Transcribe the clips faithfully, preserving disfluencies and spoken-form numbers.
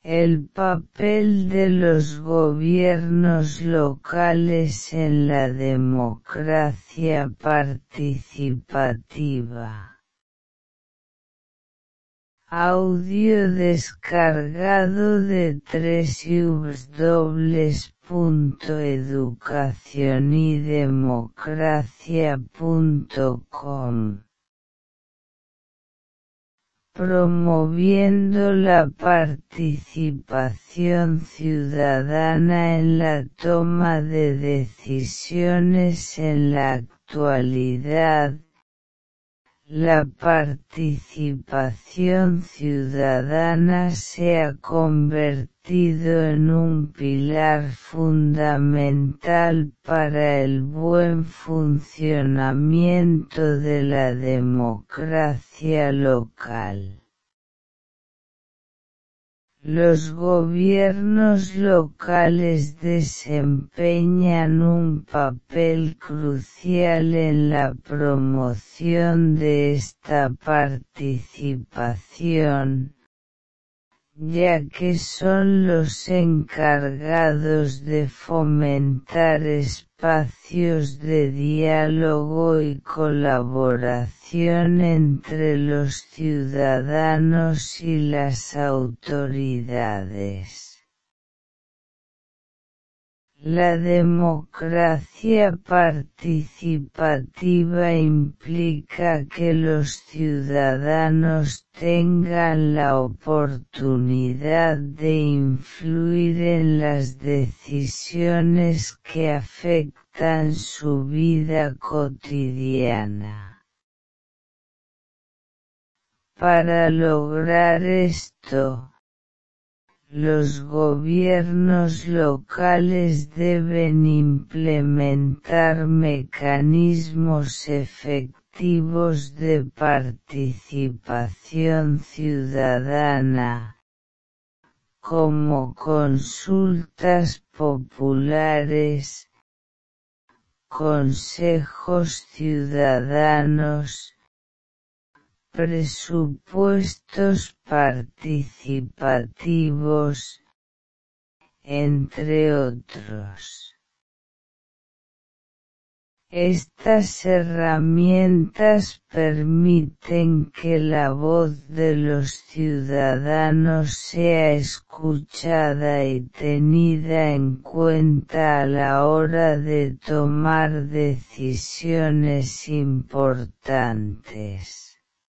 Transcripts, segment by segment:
El papel de los gobiernos locales en la democracia participativa. Audio descargado de doble u doble u doble u punto educación y democracia punto com. Promoviendo la participación ciudadana en la toma de decisiones en la actualidad. La participación ciudadana se ha convertido en un pilar fundamental para el buen funcionamiento de la democracia local. Los gobiernos locales desempeñan un papel crucial en la promoción de esta participación, ya que son los encargados de fomentar espacios de diálogo y colaboración entre los ciudadanos y las autoridades. La democracia participativa implica que los ciudadanos tengan la oportunidad de influir en las decisiones que afectan su vida cotidiana. Para lograr esto, los gobiernos locales deben implementar mecanismos efectivos de participación ciudadana, como consultas populares, consejos ciudadanos, presupuestos participativos, entre otros. Estas herramientas permiten que la voz de los ciudadanos sea escuchada y tenida en cuenta a la hora de tomar decisiones importantes.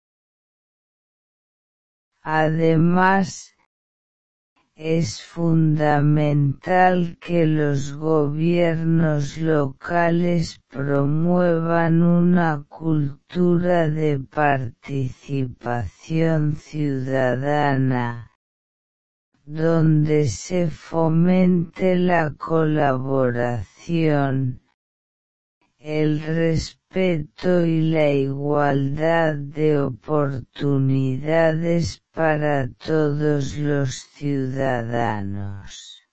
Además, es fundamental que los gobiernos locales promuevan una cultura de participación ciudadana, donde se fomente la colaboración, el respeto y la igualdad de oportunidades para todos los ciudadanos.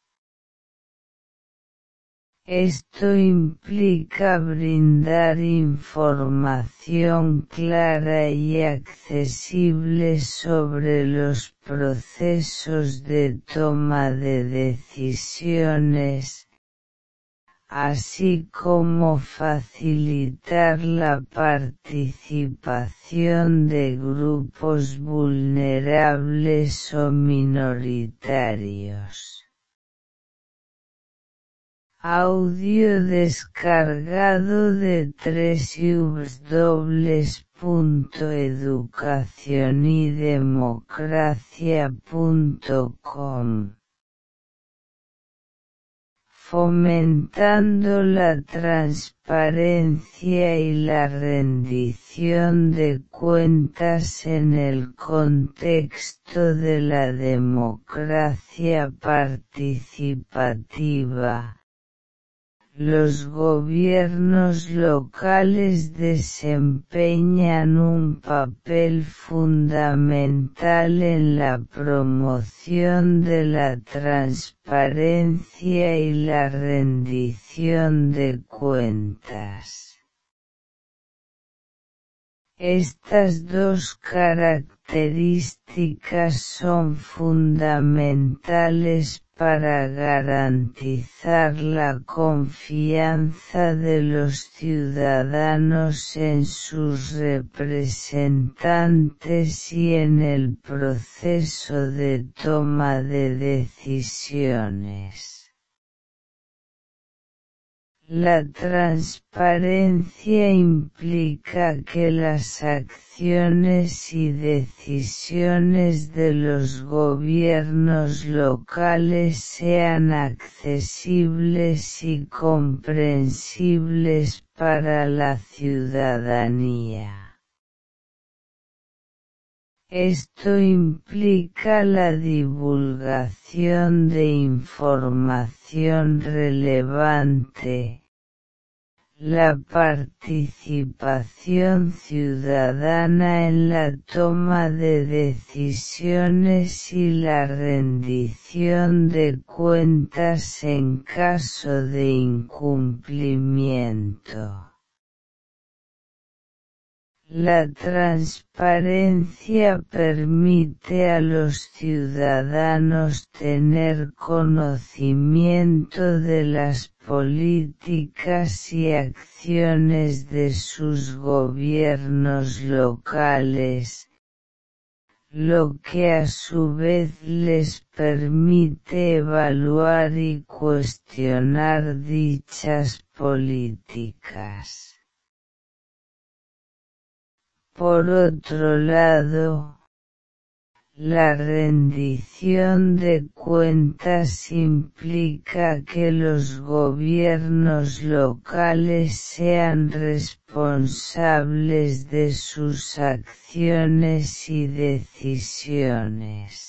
Esto implica brindar información clara y accesible sobre los procesos de toma de decisiones, así como facilitar la participación de grupos vulnerables o minoritarios. Audio descargado de doble u doble u doble u punto educación y democracia punto com. Fomentando la transparencia y la rendición de cuentas en el contexto de la democracia participativa. Los gobiernos locales desempeñan un papel fundamental en la promoción de la transparencia y la rendición de cuentas. Estas dos características son fundamentales para garantizar la confianza de los ciudadanos en sus representantes y en el proceso de toma de decisiones. La transparencia implica que las acciones y decisiones de los gobiernos locales sean accesibles y comprensibles para la ciudadanía. Esto implica la divulgación de información relevante, la participación ciudadana en la toma de decisiones y la rendición de cuentas en caso de incumplimiento. La transparencia permite a los ciudadanos tener conocimiento de las políticas y acciones de sus gobiernos locales, lo que a su vez les permite evaluar y cuestionar dichas políticas. Por otro lado, la rendición de cuentas implica que los gobiernos locales sean responsables de sus acciones y decisiones.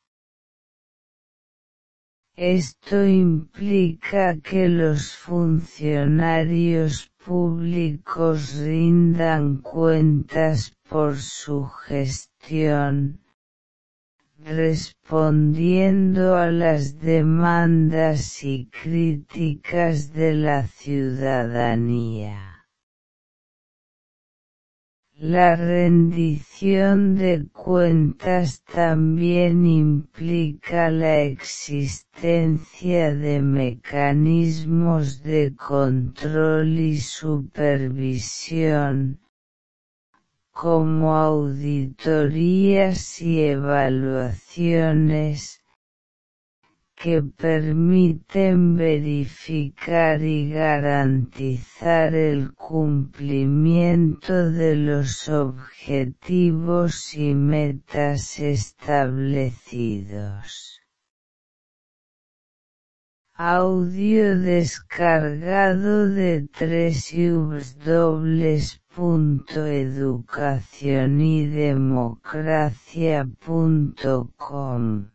Esto implica que los funcionarios públicos rindan cuentas por su gestión, respondiendo a las demandas y críticas de la ciudadanía. La rendición de cuentas también implica la existencia de mecanismos de control y supervisión, como auditorías y evaluaciones, que permiten verificar y garantizar el cumplimiento de los objetivos y metas establecidos. Audio descargado de doble u doble u doble u punto educación y democracia punto com.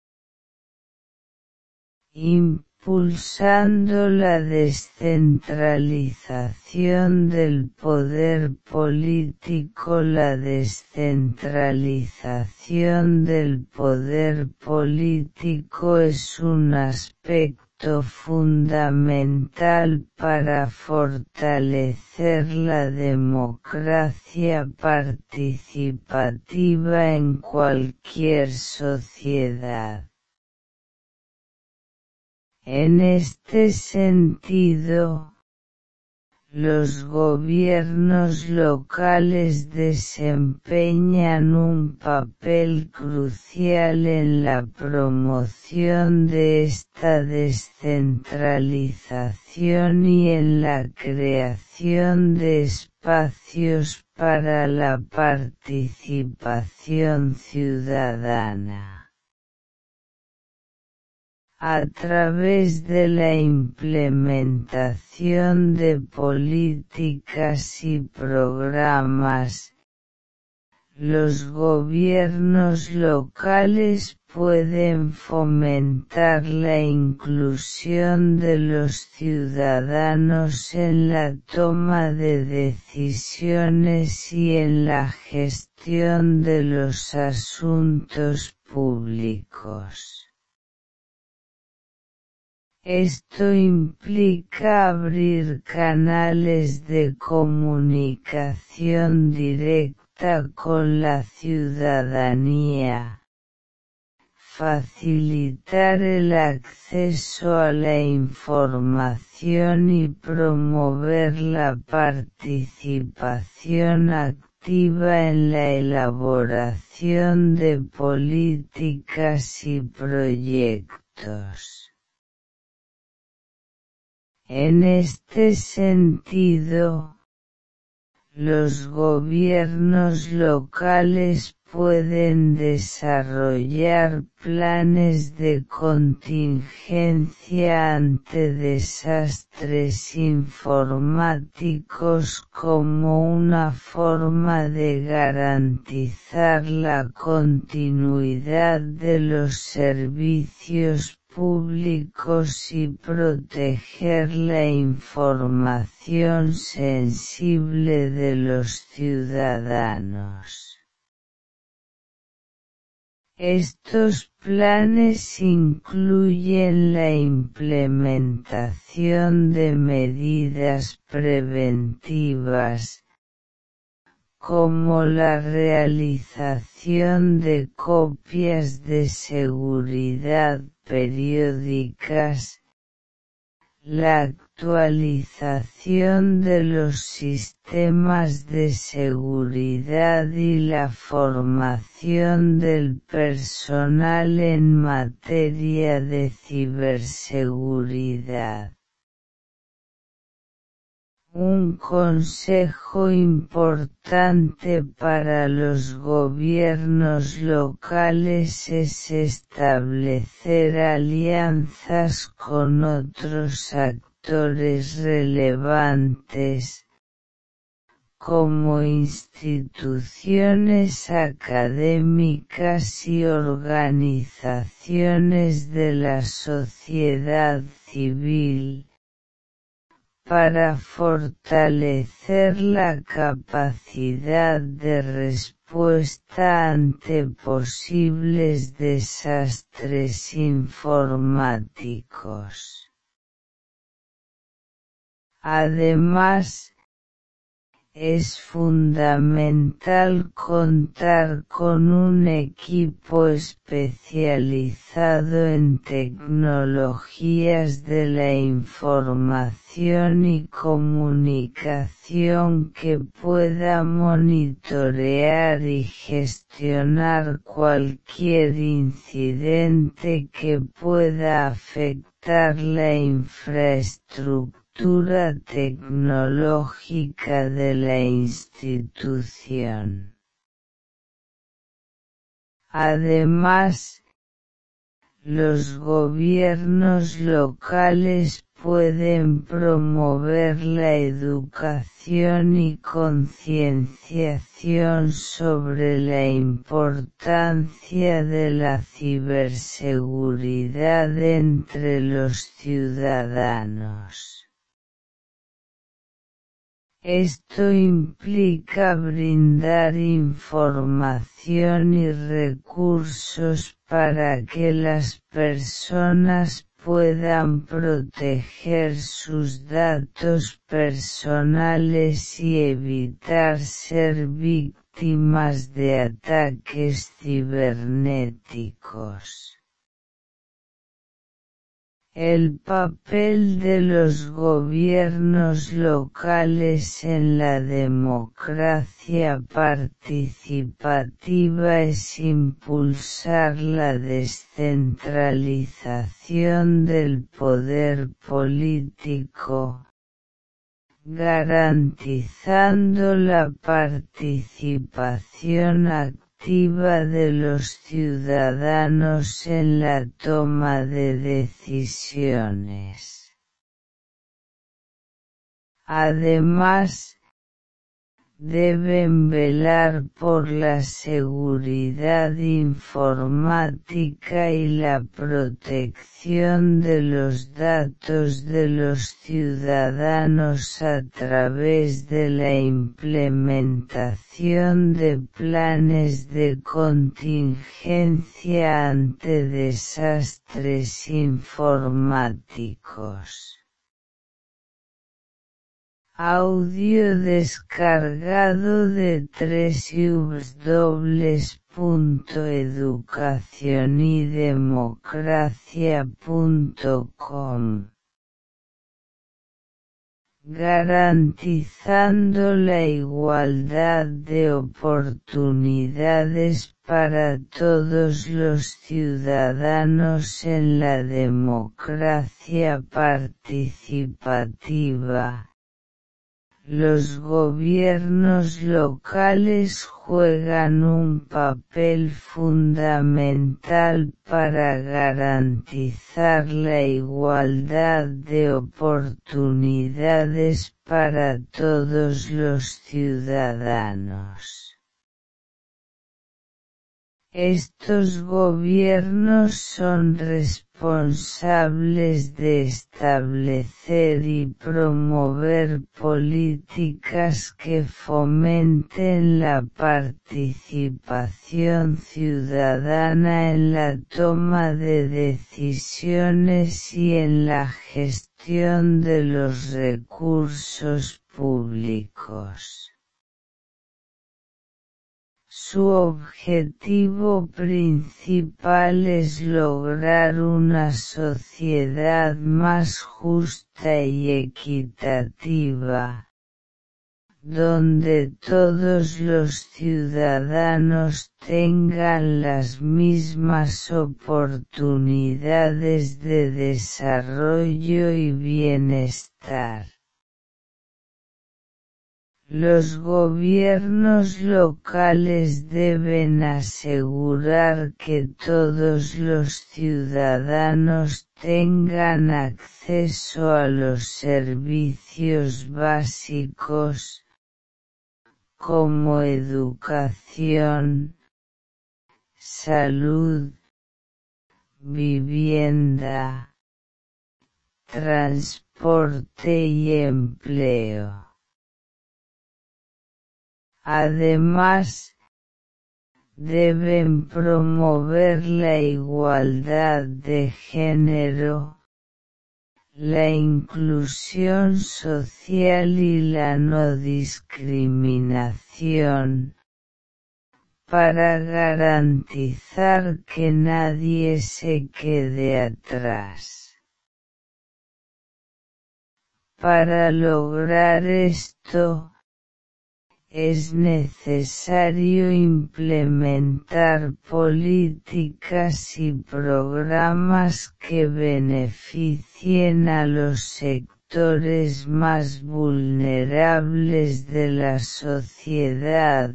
Impulsando la descentralización del poder político. La descentralización del poder político es un aspecto fundamental para fortalecer la democracia participativa en cualquier sociedad. En este sentido, los gobiernos locales desempeñan un papel crucial en la promoción de esta descentralización y en la creación de espacios para la participación ciudadana. A través de la implementación de políticas y programas, los gobiernos locales pueden fomentar la inclusión de los ciudadanos en la toma de decisiones y en la gestión de los asuntos públicos. Esto implica abrir canales de comunicación directa con la ciudadanía, facilitar el acceso a la información y promover la participación activa en la elaboración de políticas y proyectos. En este sentido, los gobiernos locales pueden desarrollar planes de contingencia ante desastres informáticos como una forma de garantizar la continuidad de los servicios públicos y proteger la información sensible de los ciudadanos. Estos planes incluyen la implementación de medidas preventivas, como la realización de copias de seguridad periódicas, la actualización de los sistemas de seguridad y la formación del personal en materia de ciberseguridad. Un consejo importante para los gobiernos locales es establecer alianzas con otros actores relevantes, como instituciones académicas y organizaciones de la sociedad civil, para fortalecer la capacidad de respuesta ante posibles desastres informáticos. Además, es fundamental contar con un equipo especializado en tecnologías de la información y comunicación que pueda monitorear y gestionar cualquier incidente que pueda afectar la infraestructura tecnológica de la institución. Además, los gobiernos locales pueden promover la educación y concienciación sobre la importancia de la ciberseguridad entre los ciudadanos. Esto implica brindar información y recursos para que las personas puedan proteger sus datos personales y evitar ser víctimas de ataques cibernéticos. El papel de los gobiernos locales en la democracia participativa es impulsar la descentralización del poder político, garantizando la participación activa de los ciudadanos en la toma de decisiones. Además, deben velar por la seguridad informática y la protección de los datos de los ciudadanos a través de la implementación de planes de contingencia ante desastres informáticos. Audio descargado de doble u doble u doble u punto educación y democracia punto com. Garantizando la igualdad de oportunidades para todos los ciudadanos en la democracia participativa. Los gobiernos locales juegan un papel fundamental para garantizar la igualdad de oportunidades para todos los ciudadanos. Estos gobiernos son responsables de establecer y promover políticas que fomenten la participación ciudadana en la toma de decisiones y en la gestión de los recursos públicos. Su objetivo principal es lograr una sociedad más justa y equitativa, donde todos los ciudadanos tengan las mismas oportunidades de desarrollo y bienestar. Los gobiernos locales deben asegurar que todos los ciudadanos tengan acceso a los servicios básicos, como educación, salud, vivienda, transporte y empleo. Además, deben promover la igualdad de género, la inclusión social y la no discriminación, para garantizar que nadie se quede atrás. Para lograr esto, es necesario implementar políticas y programas que beneficien a los sectores más vulnerables de la sociedad,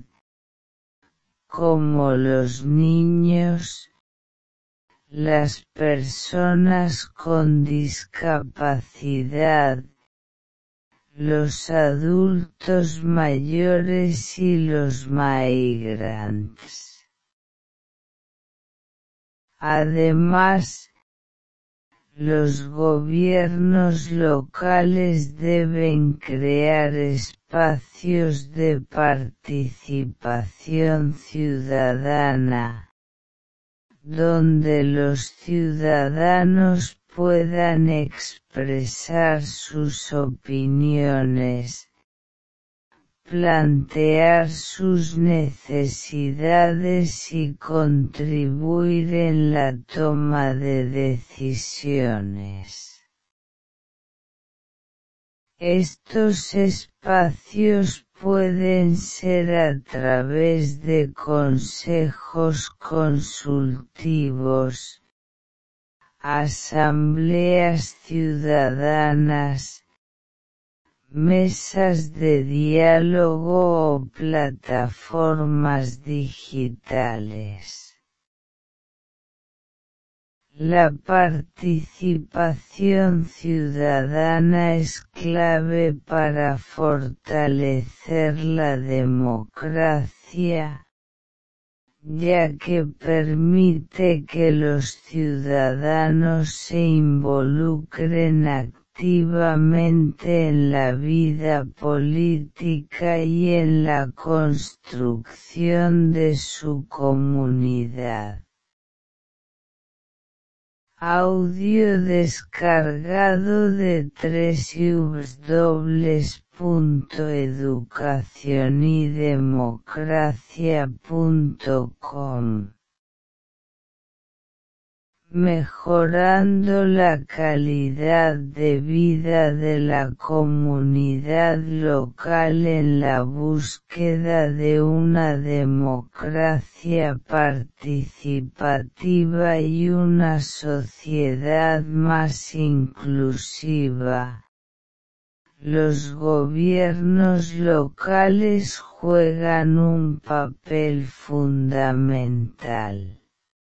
como los niños, las personas con discapacidad, los adultos mayores y los migrantes. Además, los gobiernos locales deben crear espacios de participación ciudadana, donde los ciudadanos puedan expresar sus opiniones, plantear sus necesidades y contribuir en la toma de decisiones. Estos espacios pueden ser a través de consejos consultivos, asambleas ciudadanas, mesas de diálogo o plataformas digitales. La participación ciudadana es clave para fortalecer la democracia, ya que permite que los ciudadanos se involucren activamente en la vida política y en la construcción de su comunidad. Audio descargado de w w w punto educación y democracia punto com. Mejorando la calidad de vida de la comunidad local en la búsqueda de una democracia participativa y una sociedad más inclusiva. Los gobiernos locales juegan un papel fundamental.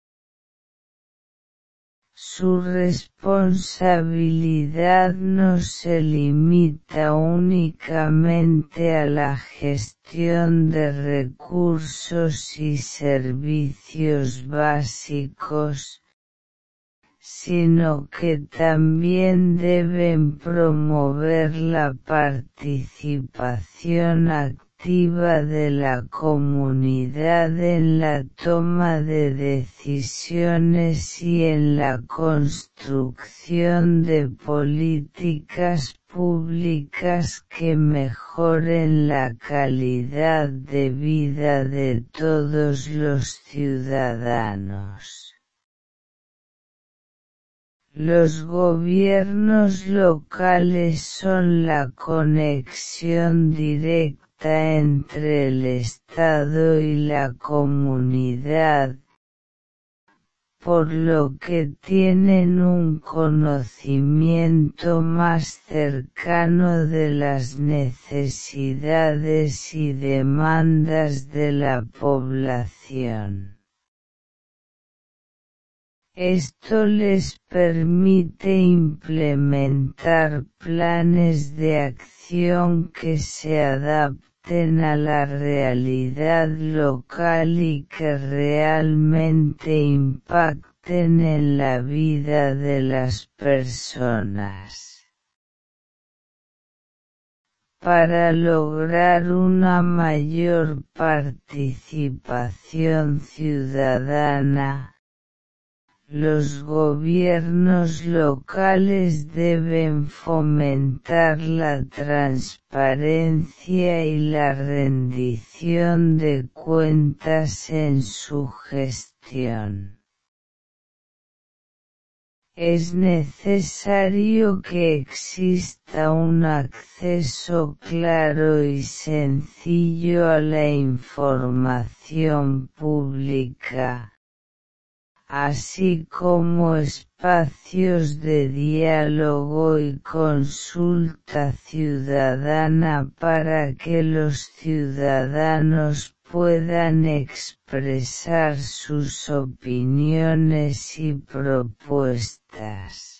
Su responsabilidad no se limita únicamente a la gestión de recursos y servicios básicos, sino que también deben promover la participación activa de la comunidad en la toma de decisiones y en la construcción de políticas públicas que mejoren la calidad de vida de todos los ciudadanos. Los gobiernos locales son la conexión directa entre el Estado y la comunidad, por lo que tienen un conocimiento más cercano de las necesidades y demandas de la población. Esto les permite implementar planes de acción que se adapten a la realidad local y que realmente impacten en la vida de las personas. Para lograr una mayor participación ciudadana, los gobiernos locales deben fomentar la transparencia y la rendición de cuentas en su gestión. Es necesario que exista un acceso claro y sencillo a la información pública, así como espacios de diálogo y consulta ciudadana para que los ciudadanos puedan expresar sus opiniones y propuestas.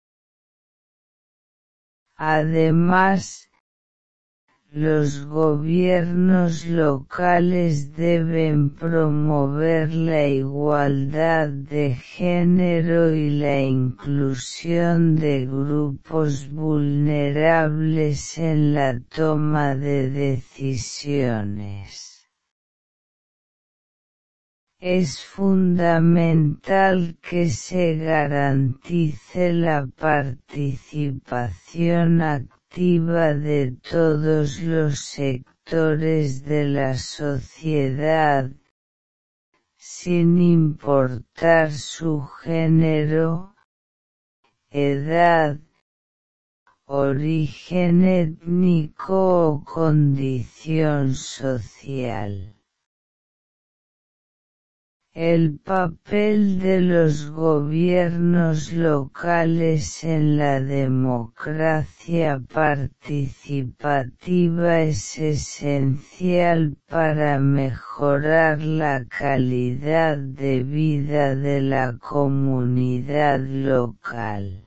Además, los gobiernos locales deben promover la igualdad de género y la inclusión de grupos vulnerables en la toma de decisiones. Es fundamental que se garantice la participación activa de todos los sectores de la sociedad, sin importar su género, edad, origen étnico o condición social. El papel de los gobiernos locales en la democracia participativa es esencial para mejorar la calidad de vida de la comunidad local.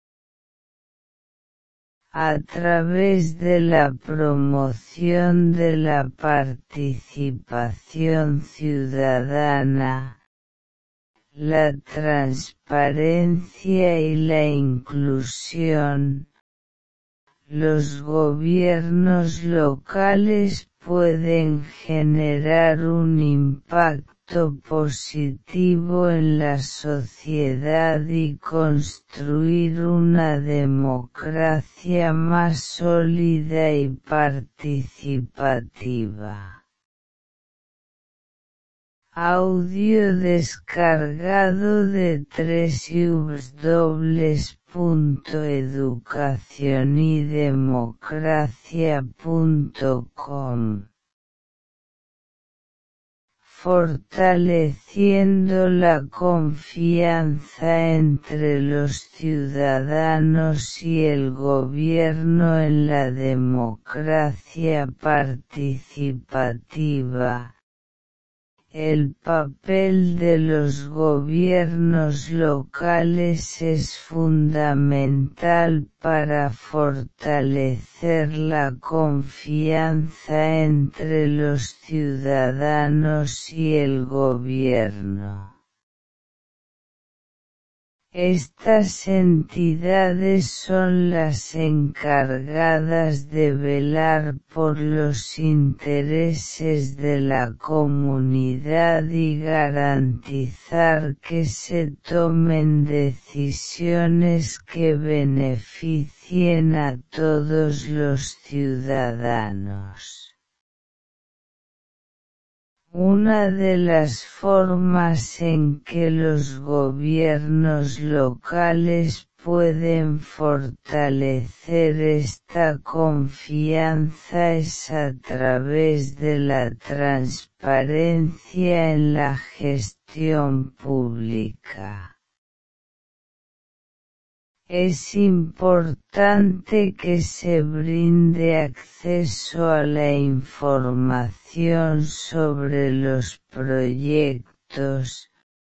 A través de la promoción de la participación ciudadana, la transparencia y la inclusión, los gobiernos locales pueden generar un impacto positivo en la sociedad y construir una democracia más sólida y participativa. Audio descargado de doble u doble u doble u punto educación y democracia punto com. Fortaleciendo la confianza entre los ciudadanos y el gobierno en la democracia participativa. El papel de los gobiernos locales es fundamental para fortalecer la confianza entre los ciudadanos y el gobierno. Estas entidades son las encargadas de velar por los intereses de la comunidad y garantizar que se tomen decisiones que beneficien a todos los ciudadanos. Una de las formas en que los gobiernos locales pueden fortalecer esta confianza es a través de la transparencia en la gestión pública. Es importante que se brinde acceso a la información sobre los proyectos,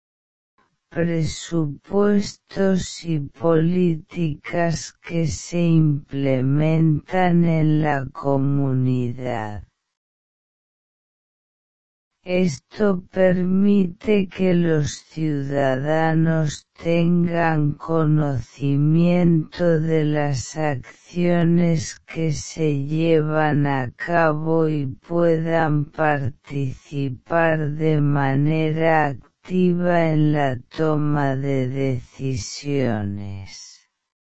presupuestos y políticas que se implementan en la comunidad. Esto permite que los ciudadanos tengan conocimiento de las acciones que se llevan a cabo y puedan participar de manera activa en la toma de decisiones.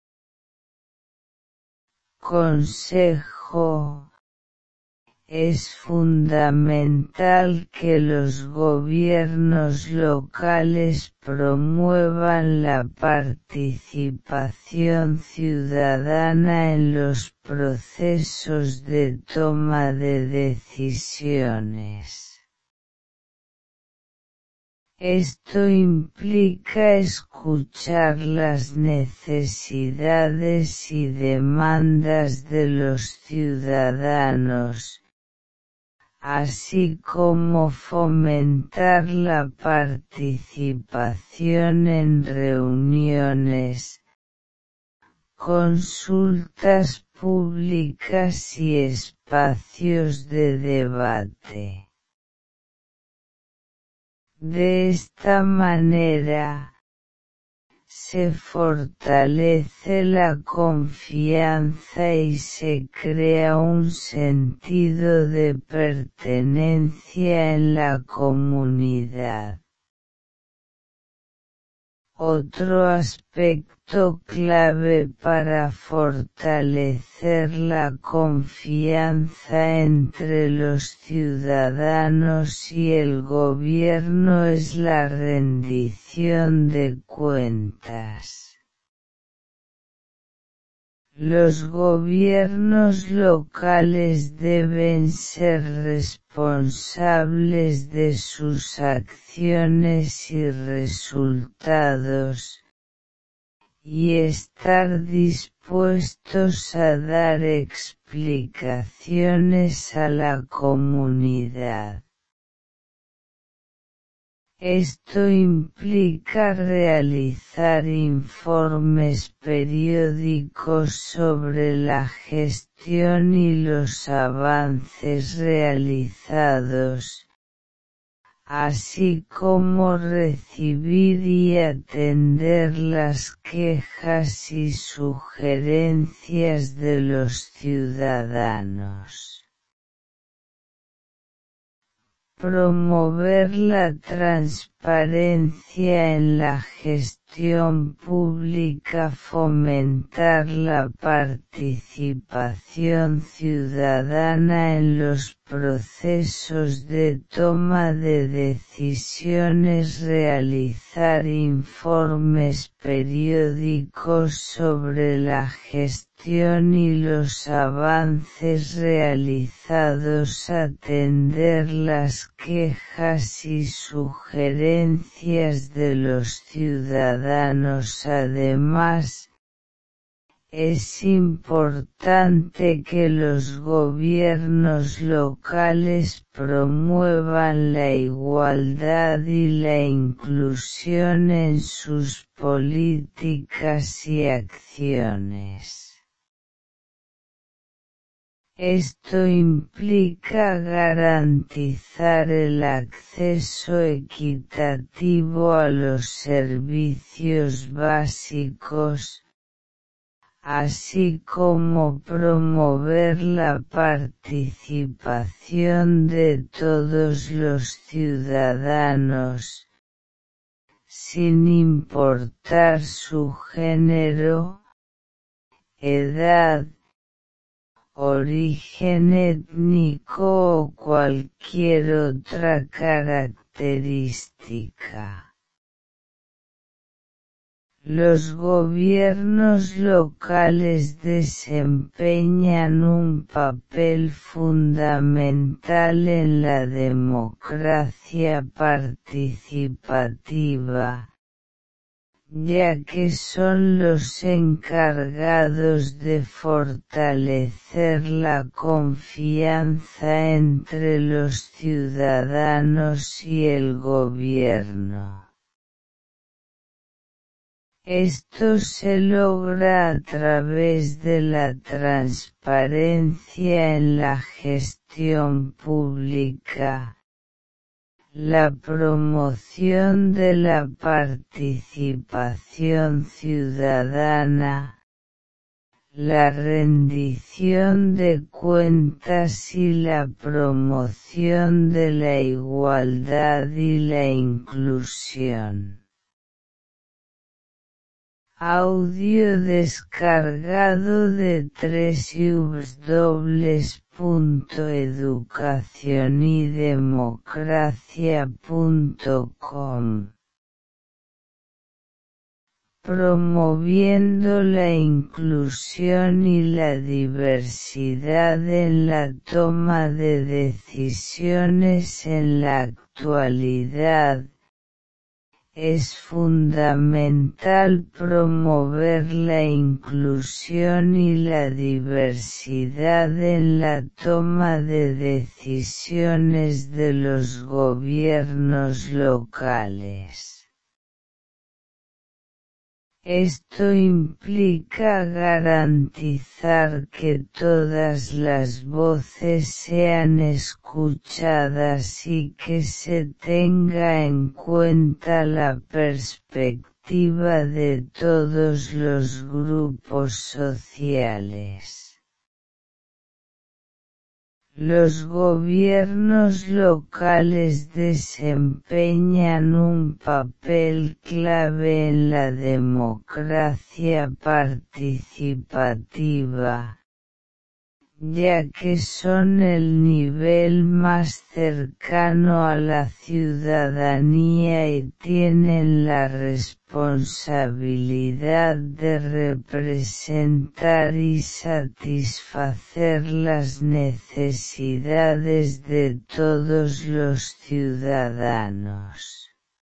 Consejo: es fundamental que los gobiernos locales promuevan la participación ciudadana en los procesos de toma de decisiones. Esto implica escuchar las necesidades y demandas de los ciudadanos, así como fomentar la participación en reuniones, consultas públicas y espacios de debate. De esta manera, se fortalece la confianza y se crea un sentido de pertenencia en la comunidad. Otro aspecto clave para fortalecer la confianza entre los ciudadanos y el gobierno es la rendición de cuentas. Los gobiernos locales deben ser responsables de sus acciones y resultados, y estar dispuestos a dar explicaciones a la comunidad. Esto implica realizar informes periódicos sobre la gestión y los avances realizados, así como recibir y atender las quejas y sugerencias de los ciudadanos. Promover la transparencia en la gestión pública, fomentar la participación ciudadana en los procesos de toma de decisiones, realizar informes periódicos sobre la gestión y los avances realizados, atender las quejas y sugerencias de los ciudadanos. Además, es importante que los gobiernos locales promuevan la igualdad y la inclusión en sus políticas y acciones. Esto implica garantizar el acceso equitativo a los servicios básicos, así como promover la participación de todos los ciudadanos, sin importar su género, edad, origen étnico o cualquier otra característica. Los gobiernos locales desempeñan un papel fundamental en la democracia participativa, ya que son los encargados de fortalecer la confianza entre los ciudadanos y el gobierno. Esto se logra a través de la transparencia en la gestión pública, la promoción de la participación ciudadana, la rendición de cuentas y la promoción de la igualdad y la inclusión. Audio descargado de doble u doble u doble u punto educación y democracia punto com. Promoviendo la inclusión y la diversidad en la toma de decisiones en la actualidad. Es fundamental promover la inclusión y la diversidad en la toma de decisiones de los gobiernos locales. Esto implica garantizar que todas las voces sean escuchadas y que se tenga en cuenta la perspectiva de todos los grupos sociales. Los gobiernos locales desempeñan un papel clave en la democracia participativa, ya que son el nivel más cercano a la ciudadanía y tienen la responsabilidad responsabilidad de representar y satisfacer las necesidades de todos los ciudadanos.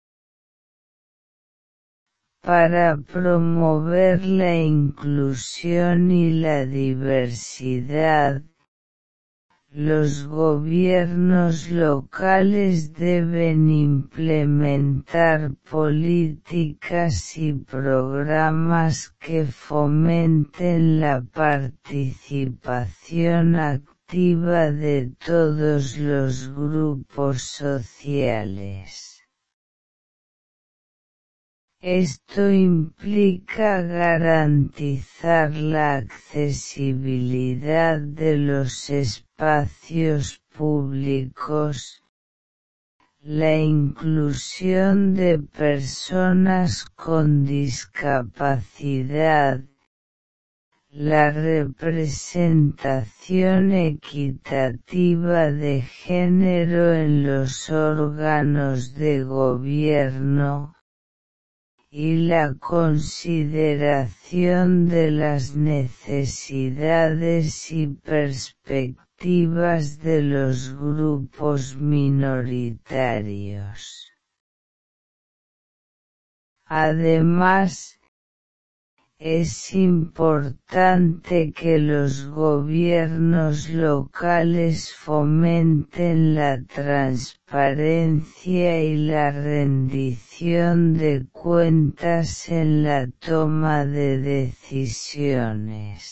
Para promover la inclusión y la diversidad, los gobiernos locales deben implementar políticas y programas que fomenten la participación activa de todos los grupos sociales. Esto implica garantizar la accesibilidad de los espacios públicos, la inclusión de personas con discapacidad, la representación equitativa de género en los órganos de gobierno, y la consideración de las necesidades y perspectivas de los grupos minoritarios. Además, es importante que los gobiernos locales fomenten la transparencia y la rendición de cuentas en la toma de decisiones.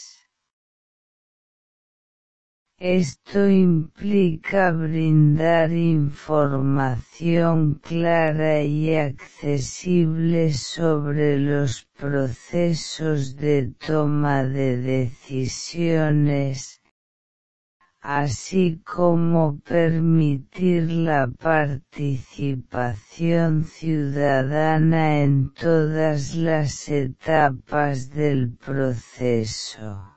Esto implica brindar información clara y accesible sobre los procesos de toma de decisiones, así como permitir la participación ciudadana en todas las etapas del proceso.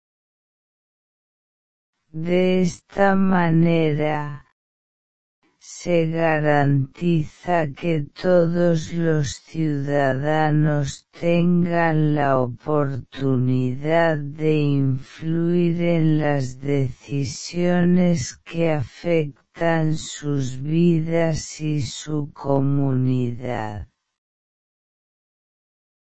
De esta manera, se garantiza que todos los ciudadanos tengan la oportunidad de influir en las decisiones que afectan sus vidas y su comunidad.